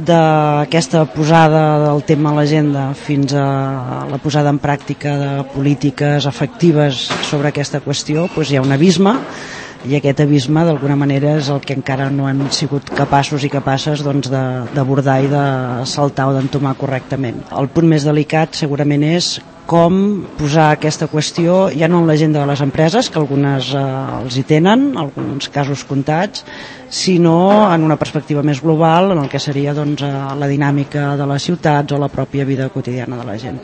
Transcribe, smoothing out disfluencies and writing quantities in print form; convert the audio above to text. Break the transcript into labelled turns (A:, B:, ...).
A: d'aquesta posada del tema a l'agenda fins a la posada en pràctica de polítiques efectives sobre aquesta qüestió, doncs hi ha un abisme, i aquest abisme d'alguna manera és el que encara no hem sigut capaços i capaces d'abordar i de saltar o d'entomar correctament. El punt més delicat segurament és com posar aquesta qüestió ja no en l'agenda de les empreses, que algunes els hi tenen, alguns casos comptats, sinó en una perspectiva més global en el que seria la dinàmica de les ciutats o la pròpia vida quotidiana de la gent.